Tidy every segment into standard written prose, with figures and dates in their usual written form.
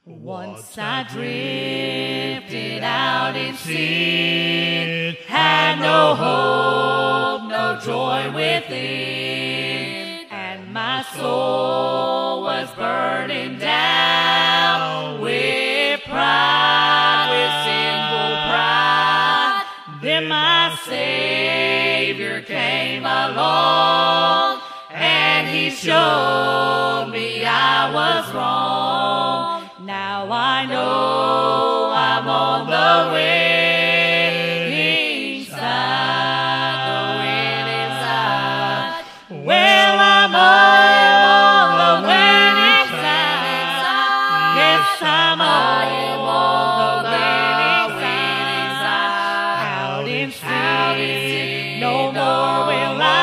Once I drifted out in sin, had no hope, no joy within, and my soul was burning down with pride, with sinful pride. Then my Savior came along, and He showed me I was wrong. Now I know I'm on the winning side, the winning side. Well, I'm on the winning side. Yes, I'm on the winning side. Out in sin, no more will I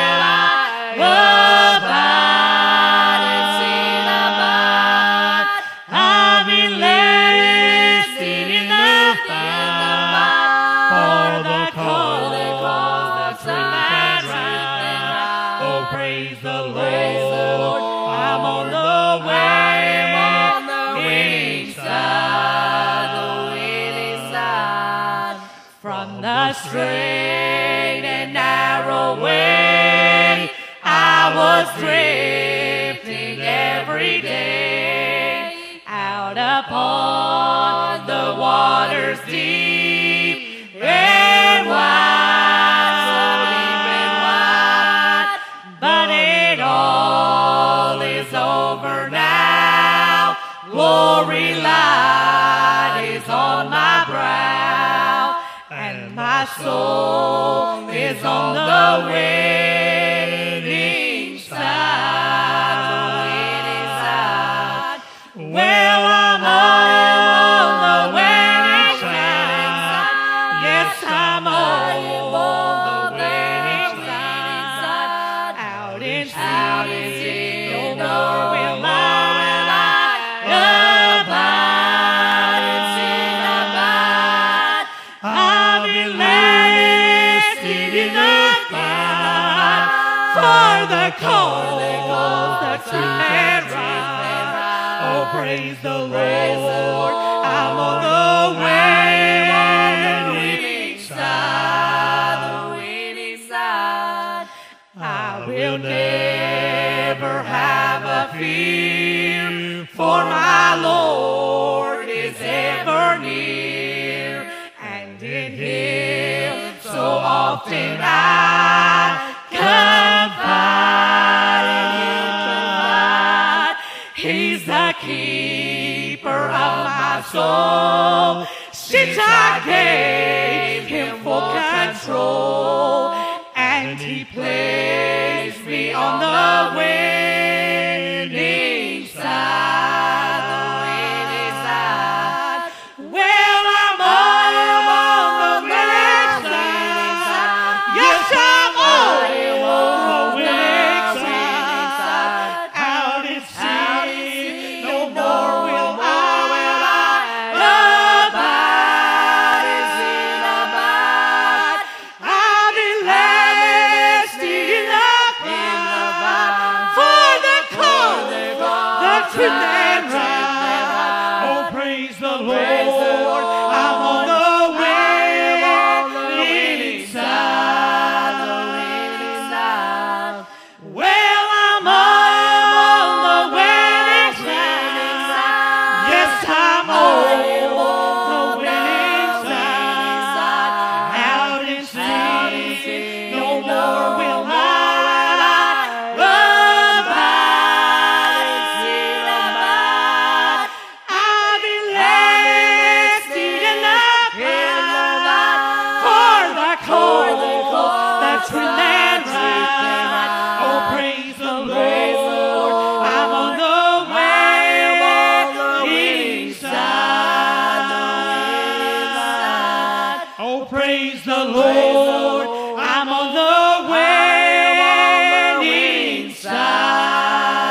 abide in sin abide. I'm enlisted in the fight for the cause, the truth and right. Oh, praise the Lord, I'm on the winning side, the winning side. From the straight and narrow way, I was drifting every day out upon the waters deep and wide, so deep and wide. But it all is over now. Glory light is on my brow, and my soul is on the winning side, the winning side. Well, I'm on the winning side. Yes, I'm on the winning side. Out in sin, no more will I abide in sin abide. I'm enlisted in the fight for the cause, the truth and right. Oh, praise the Lord, I'm on the winning side, the winning side. I will never have a fear, for my Lord is ever near, and in Him so often I confide. He's the keeper of my soul, since I gave Him full control, and He placed me on the winning side, the winning side. Well, I'm on the winning side. Yes, I'm on the winning side. Out in sin, no more will I abide in sin abide. I'm enlisted in the fight for the cause, the truth and right. Oh, praise the Lord, I'm on the winning side, the winning side. Well, I'm on the winning side. Yes, I'm on the winning side. Out in sin, no more will I abide in sin abide. I'm enlisted in the fight for the cause, the truth and right. Oh, praise the Lord, I'm on the winning side, the winning side. Oh, praise the Lord, I'm on the winning side,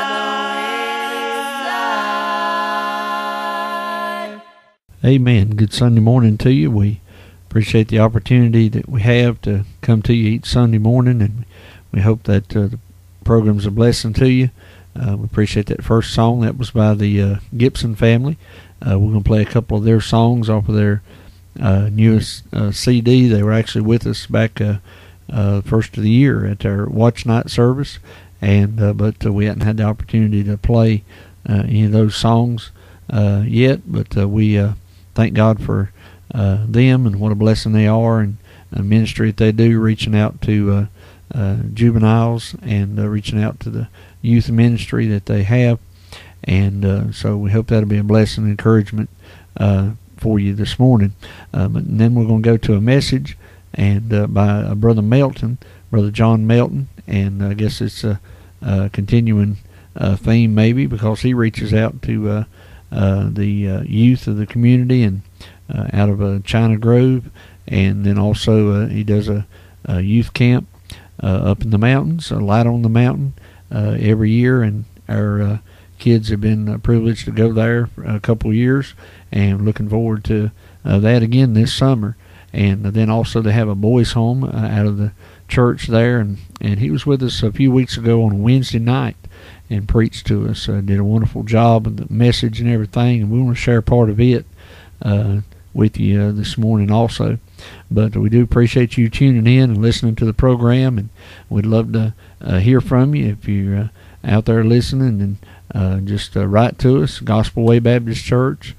the winning side. Amen. Good Sunday morning to you. We appreciate the opportunity that we have to come to you each Sunday morning, and we hope that the program's a blessing to you. We appreciate that first song. That was by the Gibson family. We're going to play a couple of their songs off of their newest CD. They were actually with us back first of the year at our Watch Night service, and but we hadn't had the opportunity to play any of those songs yet. But we thank God for them and what a blessing they are, and a ministry that they do, reaching out to juveniles and reaching out to the youth ministry that they have. And so we hope that'll be a blessing and encouragement for you this morning. But then we're going to go to a message and by Brother Melton, Brother John Melton, and I guess it's a continuing theme maybe, because he reaches out to the youth of the community and out of China Grove, and then also he does a youth camp up in the mountains, a Light on the Mountain, every year, and our kids have been privileged to go there for a couple of years, and looking forward to that again this summer. And then also they have a boys' home out of the church there, and he was with us a few weeks ago on a Wednesday night and preached to us. Did a wonderful job of the message and everything, and we want to share part of it with you this morning also. But we do appreciate you tuning in and listening to the program, and we'd love to hear from you if you're out there listening, and just write to us, Gospel Way Baptist Church,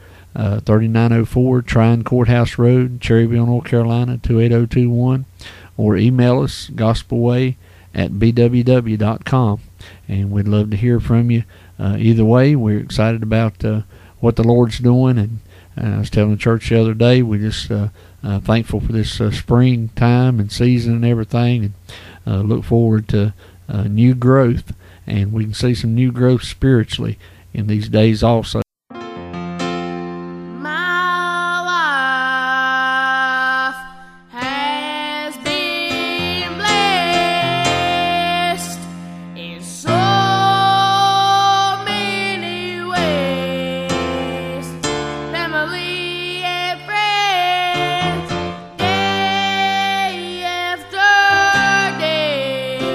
3904 Trine Courthouse Road, Cherryville, North Carolina 28021, or email us, gospelway@bww.com, and we'd love to hear from you. Either way, we're excited about what the Lord's doing, and I was telling the church the other day, we just thankful for this spring time and season and everything, and look forward to new growth, and we can see some new growth spiritually in these days also.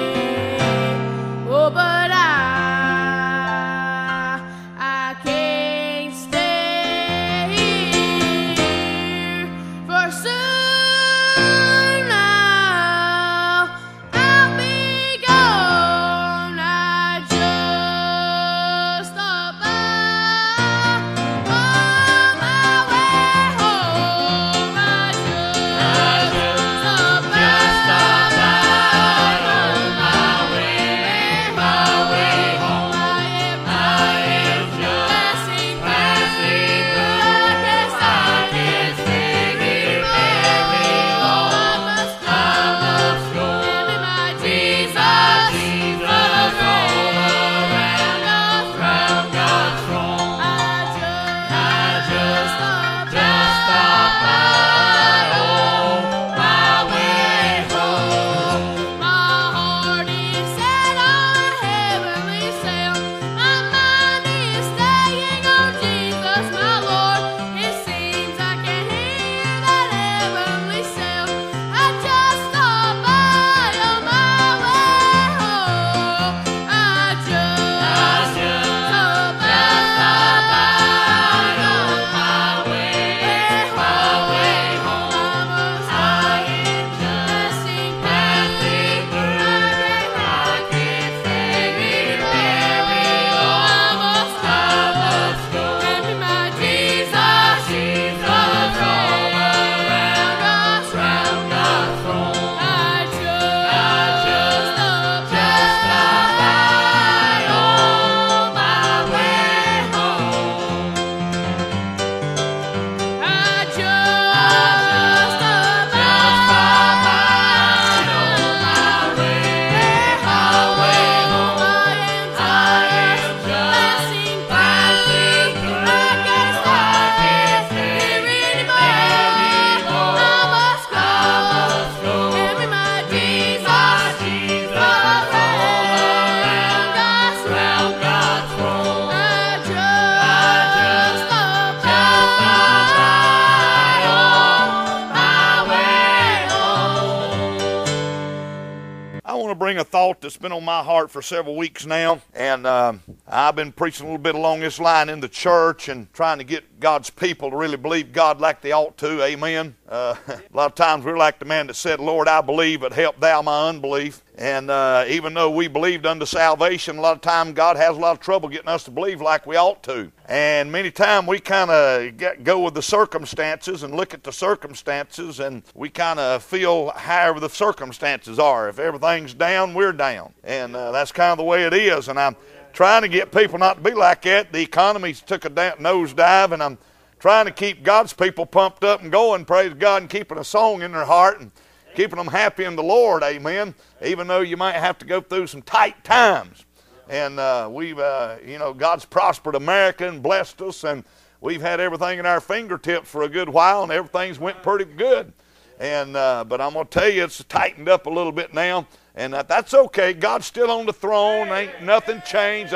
But I can't thought that's been on my heart for several weeks now, and I've been preaching a little bit along this line in the church and trying to get God's people to really believe God like they ought to. Amen. A lot of times we're like the man that said, Lord, I believe, but help thou my unbelief. And even though we believed unto salvation, a lot of time God has a lot of trouble getting us to believe like we ought to. And many times we kind of go with the circumstances and look at the circumstances, and we kind of feel however the circumstances are. If everything's down, we're down. And that's kind of the way it is. And I'm trying to get people not to be like that. The economy's took a nosedive, and I'm trying to keep God's people pumped up and going, praise God, and keeping a song in their heart and keeping them happy in the Lord, amen, even though you might have to go through some tight times. And we've, God's prospered America and blessed us, and we've had everything in our fingertips for a good while, and everything's went pretty good. And but I'm going to tell you, it's tightened up a little bit now, and that's okay. God's still on the throne. Ain't nothing changed,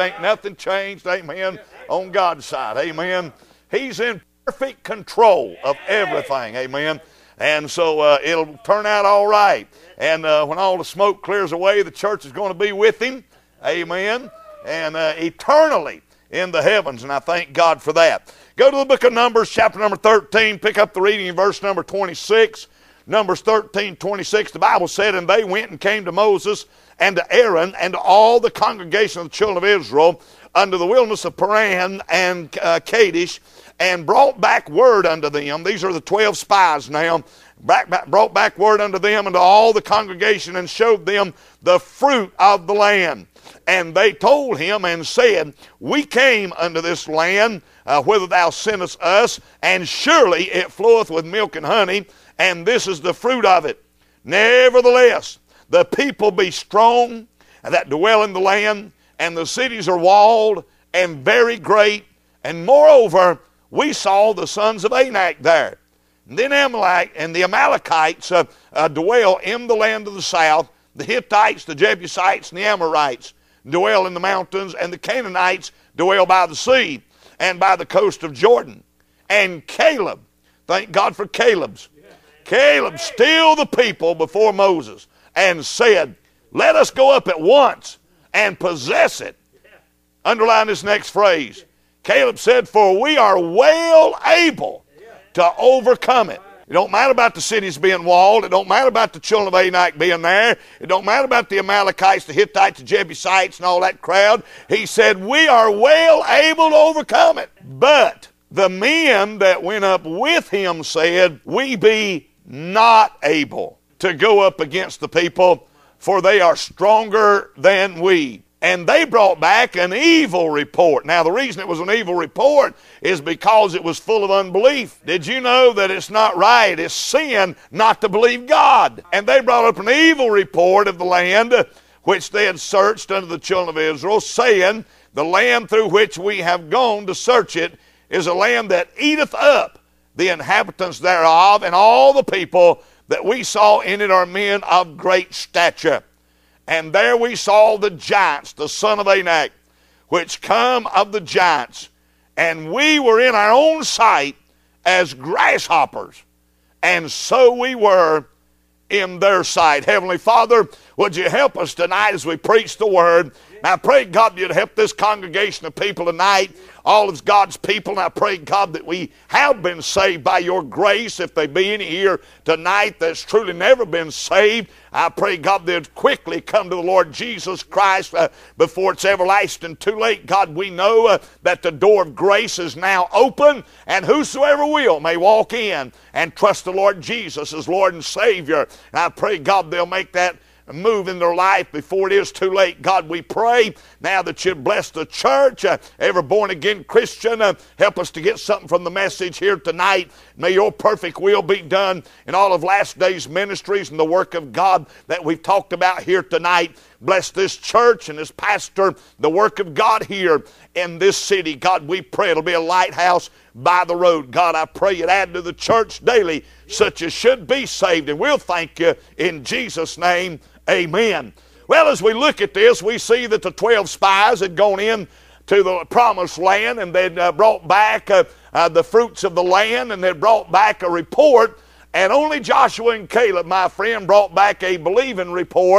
amen, on God's side, amen. He's in perfect control of everything, amen. And so it'll turn out all right. And when all the smoke clears away, the church is going to be with him. Amen. And eternally in the heavens. And I thank God for that. Go to the book of Numbers, chapter number 13. Pick up the reading in verse number 26. Numbers 13:26. The Bible said, and they went and came to Moses and to Aaron and to all the congregation of the children of Israel unto the wilderness of Paran and Kadesh, and brought back word unto them. These are the 12 spies now. Brought back word unto them and to all the congregation, and showed them the fruit of the land. And they told him and said, we came unto this land whither thou sentest us, and surely it floweth with milk and honey, and this is the fruit of it. Nevertheless, the people be strong that dwell in the land, and the cities are walled and very great. And moreover, we saw the sons of Anak there. And then Amalek and the Amalekites dwell in the land of the south. The Hittites, the Jebusites, and the Amorites dwell in the mountains, and the Canaanites dwell by the sea and by the coast of Jordan. And Caleb, thank God for Caleb's. Caleb stilled the people before Moses and said, let us go up at once and possess it. Underline this next phrase. Caleb said, for we are well able to overcome it. It don't matter about the cities being walled. It don't matter about the children of Anak being there. It don't matter about the Amalekites, the Hittites, the Jebusites, and all that crowd. He said, we are well able to overcome it. But the men that went up with him said, we be not able to go up against the people, for they are stronger than we. And they brought back an evil report. Now, the reason it was an evil report is because it was full of unbelief. Did you know that it's not right? It's sin not to believe God. And they brought up an evil report of the land which they had searched unto the children of Israel, saying, the land through which we have gone to search it is a land that eateth up the inhabitants thereof, and all the people that we saw in it are men of great stature. And there we saw the giants, the son of Anak, which come of the giants. And we were in our own sight as grasshoppers, and so we were in their sight. Heavenly Father, would you help us tonight as we preach the word? Now I pray, God, you'd help this congregation of people tonight, all of God's people. And I pray, God, that we have been saved by your grace. If they be any here tonight that's truly never been saved, I pray, God, they'd quickly come to the Lord Jesus Christ before it's everlasting too late. God, we know that the door of grace is now open, and whosoever will may walk in and trust the Lord Jesus as Lord and Savior. And I pray, God, they'll make that move in their life before it is too late. God, we pray now that you'd bless the church, every born-again Christian. Help us to get something from the message here tonight. May your perfect will be done in all of last days ministries and the work of God that we've talked about here tonight. Bless this church and this pastor, the work of God here in this city. God, we pray it'll be a lighthouse by the road. God, I pray you'd add to the church daily such as should be saved. And we'll thank you in Jesus' name. Amen. Well, as we look at this, we see that the 12 spies had gone in to the promised land, and they'd brought back the fruits of the land, and they'd brought back a report. And only Joshua and Caleb, my friend, brought back a believing report.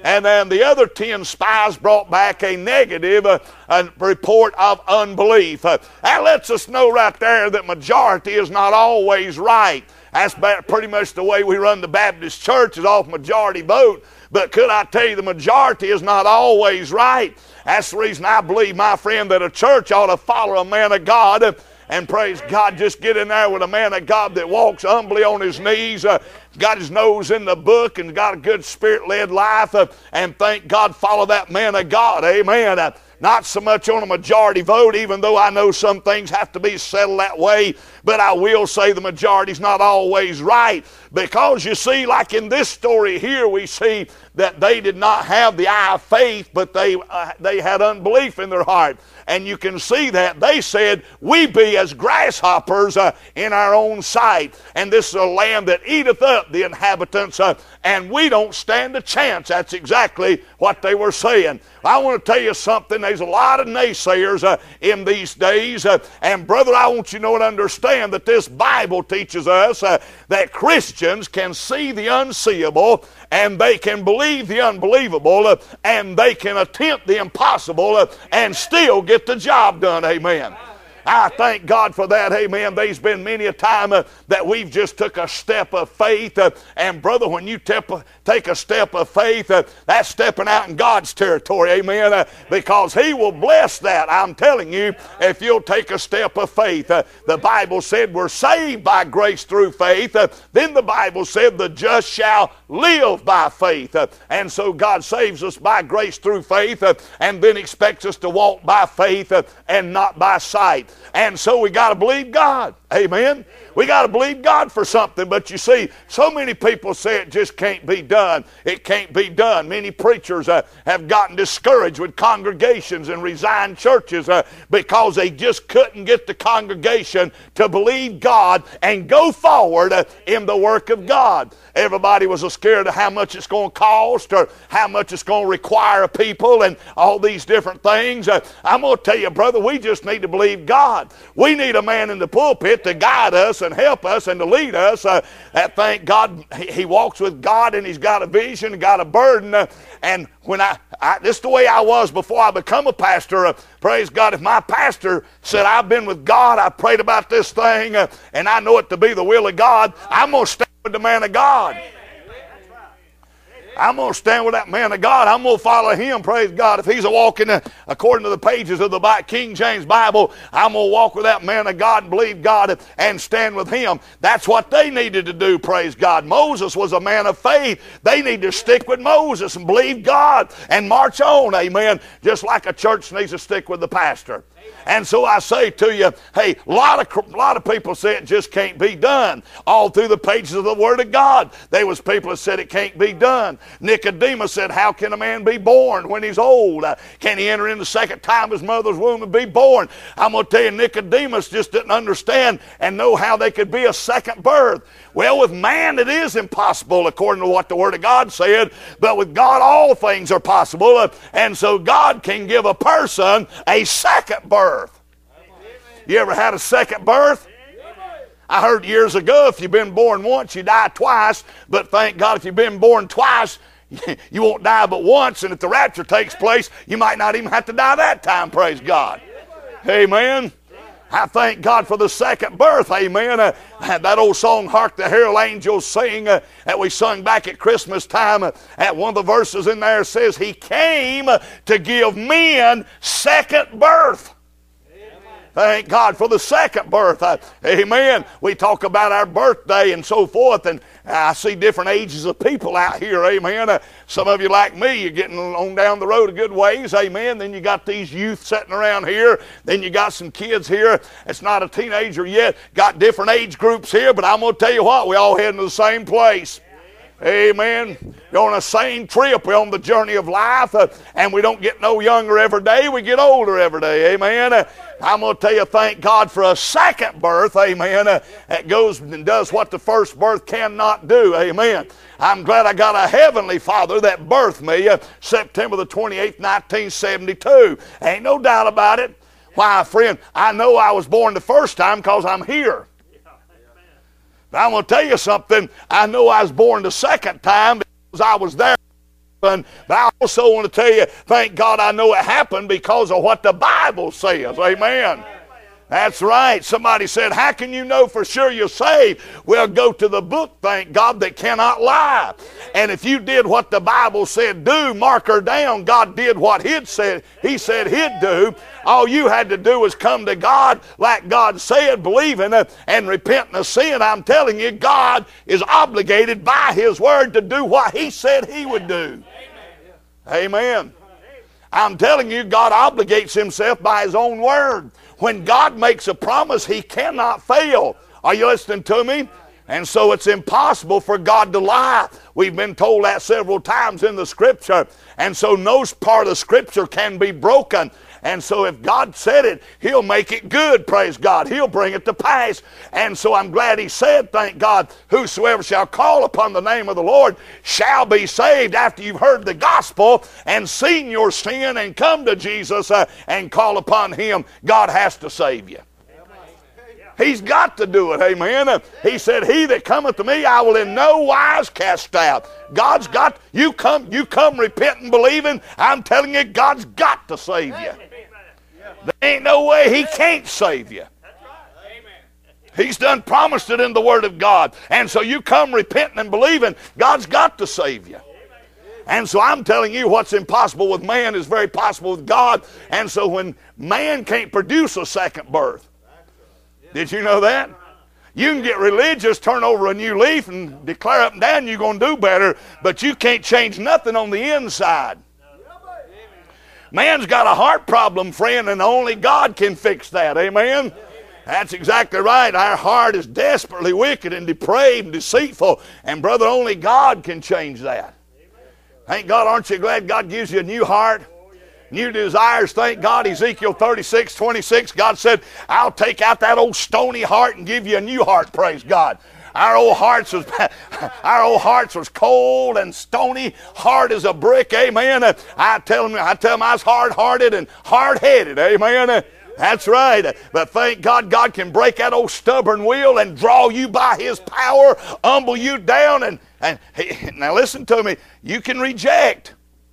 And then the other 10 spies brought back a negative a report of unbelief. That lets us know right there that majority is not always right. That's pretty much the way we run the Baptist church, is off majority vote. But could I tell you, the majority is not always right. That's the reason I believe, my friend, that a church ought to follow a man of God. And praise God, just get in there with a man of God that walks humbly on his knees, got his nose in the book, and got a good spirit-led life, and thank God, follow that man of God. Amen. Not so much on a majority vote, even though I know some things have to be settled that way, but I will say the majority's not always right. Because you see, like in this story here, we see that they did not have the eye of faith, but they had unbelief in their heart. And you can see that. They said, we be as grasshoppers in our own sight. And this is a land that eateth up the inhabitants, and we don't stand a chance. That's exactly what they were saying. I want to tell you something. There's a lot of naysayers in these days. And brother, I want you to know and understand that this Bible teaches us that Christians can see the unseeable, and they can believe the unbelievable, and they can attempt the impossible, and still get the job done. Amen. I thank God for that. Amen. There's been many a time that we've just took a step of faith. And brother, when you take a step of faith, that's stepping out in God's territory. Amen. Because He will bless that. I'm telling you, if you'll take a step of faith. The Bible said we're saved by grace through faith. Then the Bible said the just shall live by faith. And so God saves us by grace through faith, and then expects us to walk by faith and not by sight. And so we got to believe God. Amen. We got to believe God for something. But you see, so many people say it just can't be done. It can't be done. Many preachers have gotten discouraged with congregations and resigned churches because they just couldn't get the congregation to believe God and go forward in the work of God. Everybody was scared of how much it's going to cost, or how much it's going to require of people, and all these different things. I'm going to tell you, brother, we just need to believe God. We need a man in the pulpit to guide us and help us and to lead us. Thank God he walks with God, and he's got a vision and got a burden. And when this is the way I was before I become a pastor. Praise God, if my pastor said, I've been with God, I prayed about this thing, and I know it to be the will of God, I'm going to stand with the man of God. I'm going to stand with that man of God. I'm going to follow him, praise God. If he's walking according to the pages of the King James Bible, I'm going to walk with that man of God and believe God and stand with him. That's what they needed to do, praise God. Moses was a man of faith. They need to stick with Moses and believe God and march on, amen, just like a church needs to stick with the pastor. And so I say to you, hey, a lot of people say it just can't be done. All through the pages of the Word of God, there was people that said it can't be done. Nicodemus said, how can a man be born when he's old? Can he enter in the second time his mother's womb and be born? I'm going to tell you, Nicodemus just didn't understand and know how they could be a second birth. Well, with man it is impossible according to what the Word of God said, but with God all things are possible. And so God can give a person a second birth. You ever had a second birth? I heard years ago, if you've been born once, you die twice. But thank God, if you've been born twice, you won't die but once. And if the rapture takes place, you might not even have to die that time, praise God. Amen. I thank God for the second birth, amen. That old song, Hark the Herald Angels Sing, that we sung back at Christmas time, at one of the verses in there says, He came to give men second birth. Thank God for the second birth. Amen. We talk about our birthday and so forth, and I see different ages of people out here. Amen. Some of you like me, you're getting on down the road a good ways. Amen. Then you got these youth sitting around here. Then you got some kids here. It's not a teenager yet. Got different age groups here, but I'm going to tell you what, we all heading to the same place. Amen. We're on the same trip. We're on the journey of life, and we don't get no younger every day. We get older every day. Amen. I'm going to tell you, thank God for a second birth. Amen. That goes and does what the first birth cannot do. Amen. I'm glad I got a heavenly Father that birthed me September the 28th, 1972. Ain't no doubt about it. Why, friend, I know I was born the first time because I'm here. But I'm going to tell you something. I know I was born the second time because I was there But I also want to tell you, thank God I know it happened because of what the Bible says. Amen. That's right. Somebody said, how can you know for sure you're saved? Well, go to the book, thank God, that cannot lie. And if you did what the Bible said do, mark her down, God did what He said He'd do. All you had to do was come to God like God said, believing and repenting of sin. I'm telling you, God is obligated by His word to do what He said He would do. Amen. I'm telling you, God obligates Himself by His own word. When God makes a promise, He cannot fail. Are you listening to me? And so it's impossible for God to lie. We've been told that several times in the Scripture. And so no part of Scripture can be broken. And so if God said it, He'll make it good, praise God. He'll bring it to pass. And so I'm glad He said, thank God, whosoever shall call upon the name of the Lord shall be saved. After you've heard the gospel and seen your sin and come to Jesus and call upon Him, God has to save you. He's got to do it, amen. He said, he that cometh to me, I will in no wise cast out. God's got, you come repenting, believing, I'm telling you, God's got to save you. There ain't no way He can't save you. He's done promised it in the Word of God. And so you come repenting and believing, God's got to save you. And so I'm telling you, what's impossible with man is very possible with God. And so when man can't produce a second birth, did you know that? You can get religious, turn over a new leaf, and declare up and down you're going to do better, but you can't change nothing on the inside. Man's got a heart problem, friend, and only God can fix that. Amen? That's exactly right. Our heart is desperately wicked and depraved and deceitful, and brother, only God can change that. Thank God, aren't you glad God gives you a new heart? New desires, thank God. Ezekiel 36:26, God said, I'll take out that old stony heart and give you a new heart, praise God. Our old hearts was cold and stony, hard as a brick, amen. I tell them I was hard-hearted and hard-headed, amen. That's right. But thank God, God can break that old stubborn will and draw you by His power, humble you down, and now listen to me, you can reject.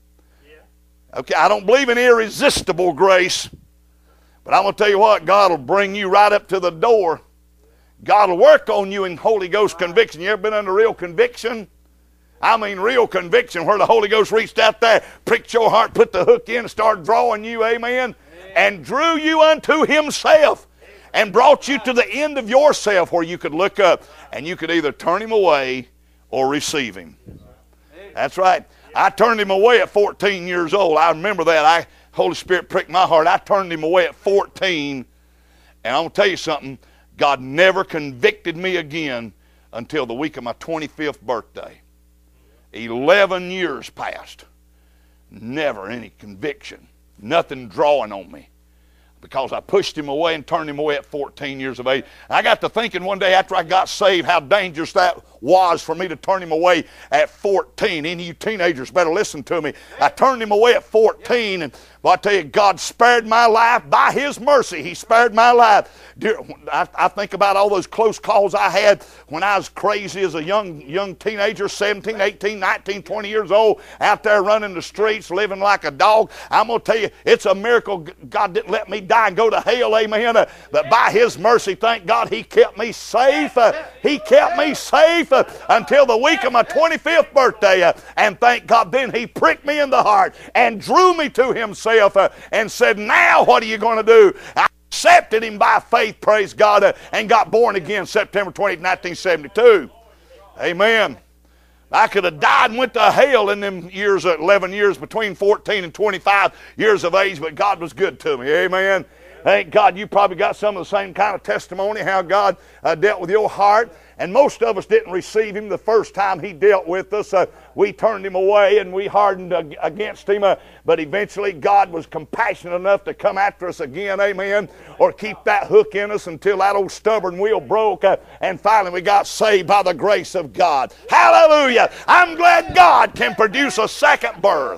Okay, I don't believe in irresistible grace, but I'm going to tell you what, God will bring you right up to the door. God will work on you in Holy Ghost conviction. You ever been under real conviction? I mean real conviction where the Holy Ghost reached out there, pricked your heart, put the hook in, and started drawing you, amen, and drew you unto Himself and brought you to the end of yourself where you could look up and you could either turn Him away or receive Him. That's right. I turned Him away at 14 years old. I remember that. Holy Spirit pricked my heart. I turned Him away at 14. And I'm going to tell you something. God never convicted me again until the week of my 25th birthday. 11 years passed. Never any conviction. Nothing drawing on me. Because I pushed Him away and turned Him away at 14 years of age. I got to thinking one day after I got saved how dangerous that was for me to turn Him away at 14. Any of you teenagers better listen to me. I turned Him away at 14, and well, I tell you, God spared my life. By His mercy, He spared my life. I think about all those close calls I had when I was crazy as a young teenager, 17, 18, 19, 20 years old, out there running the streets, living like a dog. I'm going to tell you, it's a miracle God didn't let me die and go to hell, amen. But by His mercy, thank God, He kept me safe. He kept me safe until the week of my 25th birthday. And thank God, then He pricked me in the heart and drew me to Himself and said, now what are you going to do? I accepted Him by faith, praise God, and got born again September 20, 1972. Amen. I could have died and went to hell in them years, 11 years, between 14 and 25 years of age, but God was good to me. Amen. Thank God you probably got some of the same kind of testimony, how God dealt with your heart. And most of us didn't receive Him the first time He dealt with us. We turned Him away and we hardened against Him. But eventually God was compassionate enough to come after us again, amen, or keep that hook in us until that old stubborn wheel broke. And finally we got saved by the grace of God. Hallelujah. I'm glad God can produce a second birth.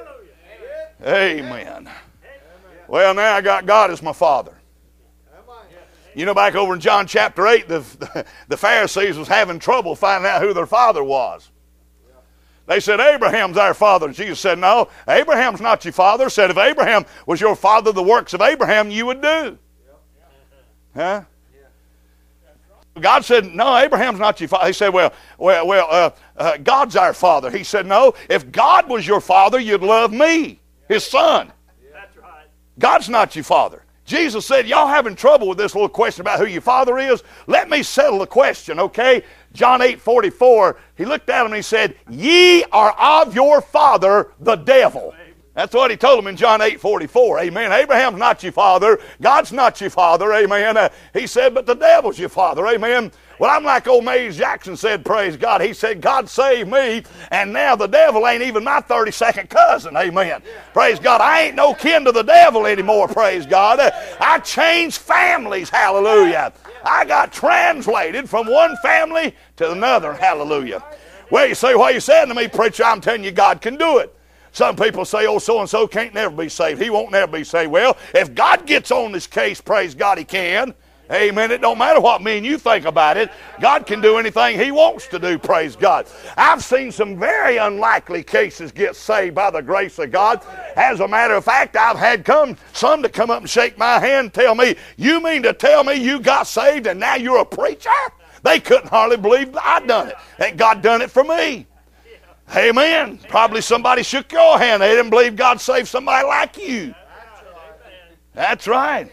Amen. Well, now I got God as my Father. You know, back over in John chapter 8, the Pharisees was having trouble finding out who their father was. They said, Abraham's our father. Jesus said, no, Abraham's not your father. Said, if Abraham was your father, the works of Abraham you would do. Huh? God said, no, Abraham's not your father. He said, God's our father. He said, no, if God was your father, you'd love me, his son. That's right. God's not your father. Jesus said, y'all having trouble with this little question about who your father is? Let me settle the question, okay? John 8:44, he looked at him and he said, ye are of your father, the devil. That's what he told him in John 8:44. Amen. Abraham's not your father. God's not your father. Amen. He said, but the devil's your father. Amen. Well, I'm like old Mays Jackson said, praise God. He said, God saved me, and now the devil ain't even my 32nd cousin. Amen. Praise God. I ain't no kin to the devil anymore. Praise God. I changed families. Hallelujah. I got translated from one family to another. Hallelujah. Well, you say, what you saying to me, preacher? I'm telling you, God can do it. Some people say, oh, so-and-so can't never be saved. He won't never be saved. Well, if God gets on this case, praise God, he can. Amen. It don't matter what me and you think about it. God can do anything he wants to do, praise God. I've seen some very unlikely cases get saved by the grace of God. As a matter of fact, I've had some to come up and shake my hand and tell me, you mean to tell me you got saved and now you're a preacher? They couldn't hardly believe I'd done it. And God done it for me. Amen. Probably somebody shook your hand. They didn't believe God saved somebody like you. That's right.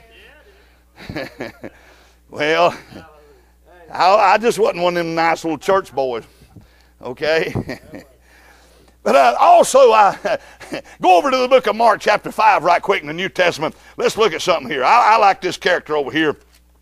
Well, I just wasn't one of them nice little church boys. Okay. But also, go over to the book of Mark chapter 5 right quick in the New Testament. Let's look at something here. I like this character over here.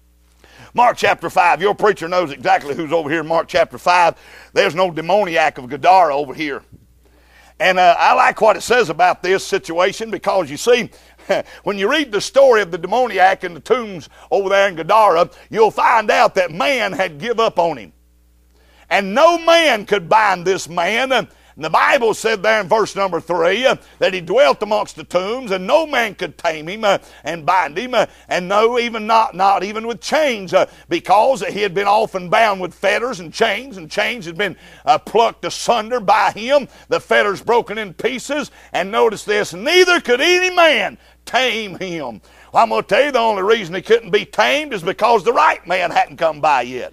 Mark chapter 5. Your preacher knows exactly who's over here in Mark chapter 5. There's no demoniac of Gadara over here. And I like what it says about this situation because, you see, when you read the story of the demoniac in the tombs over there in Gadara, you'll find out that man had give up on him. And no man could bind this man. And the Bible said there in verse number 3 that he dwelt amongst the tombs, and no man could tame him and bind him, and no, even not even with chains, because he had been often bound with fetters and chains had been plucked asunder by him, the fetters broken in pieces. And notice this, neither could any man tame him. Well, I'm going to tell you, the only reason he couldn't be tamed is because the right man hadn't come by yet.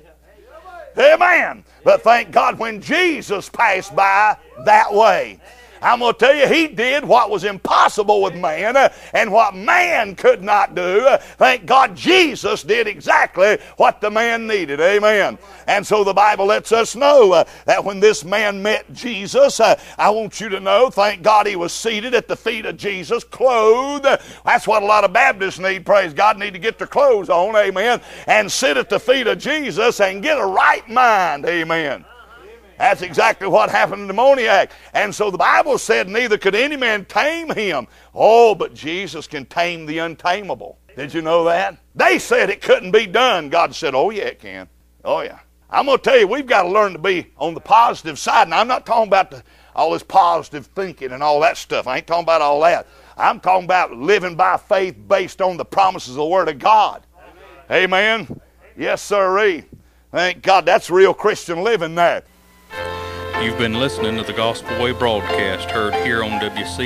Amen. But thank God when Jesus passed by that way, I'm going to tell you, he did what was impossible with man and what man could not do. Thank God Jesus did exactly what the man needed. Amen. And so the Bible lets us know that when this man met Jesus, I want you to know, thank God he was seated at the feet of Jesus, clothed. That's what a lot of Baptists need, praise God, need to get their clothes on, amen, and sit at the feet of Jesus and get a right mind, amen. That's exactly what happened to the demoniac. And so the Bible said neither could any man tame him. Oh, but Jesus can tame the untamable. Did you know that? They said it couldn't be done. God said, oh yeah, it can. Oh yeah. I'm going to tell you, we've got to learn to be on the positive side. Now, I'm not talking about all this positive thinking and all that stuff. I ain't talking about all that. I'm talking about living by faith based on the promises of the Word of God. Amen. Yes, sirree. Thank God, that's real Christian living there. You've been listening to the Gospel Way broadcast heard here on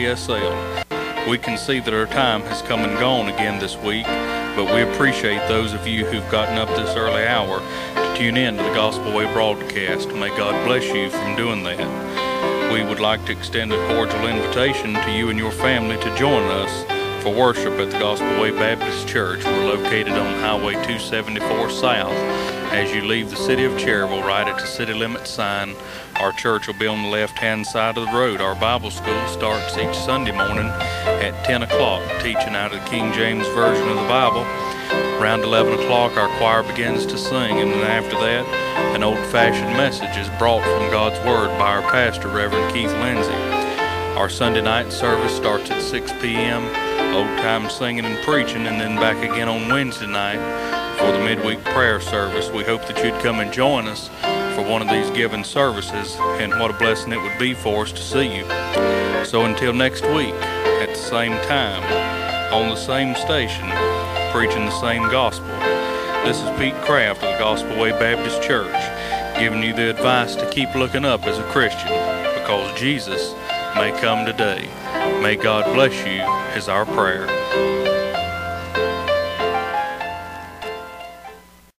WCSL. We can see that our time has come and gone again this week, but we appreciate those of you who've gotten up this early hour to tune in to the Gospel Way broadcast. May God bless you from doing that. We would like to extend a cordial invitation to you and your family to join us for worship at the Gospel Way Baptist Church. We're located on Highway 274 South. As you leave the city of Cherryville, right at the city limit sign, our church will be on the left-hand side of the road. Our Bible school starts each Sunday morning at 10 o'clock, teaching out of the King James Version of the Bible. Around 11 o'clock, our choir begins to sing, and then after that, an old-fashioned message is brought from God's Word by our pastor, Reverend Keith Lindsay. Our Sunday night service starts at 6 p.m., old-time singing and preaching, and then back again on Wednesday night for the midweek prayer service. We hope that you'd come and join us for one of these given services, and what a blessing it would be for us to see you. So until next week, at the same time, on the same station, preaching the same gospel, this is Pete Kraft of the Gospel Way Baptist Church, giving you the advice to keep looking up as a Christian, because Jesus may come today. May God bless you is our prayer.